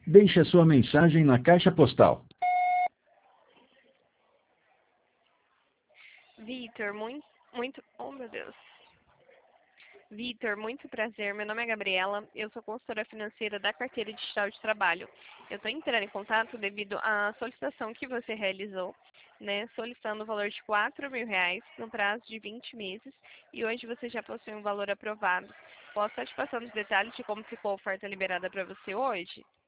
Deixe a sua mensagem na caixa postal. Vitor, oh meu Deus. Vitor, muito prazer. Meu nome é Gabriela. Eu sou consultora financeira da Carteira Digital de Trabalho. Eu estou entrando em contato devido à solicitação que você realizou, né? Solicitando o valor de R$ 4.000 no prazo de 20 meses. E hoje você já possui um valor aprovado. Posso estar te passando os detalhes de como ficou a oferta liberada para você hoje?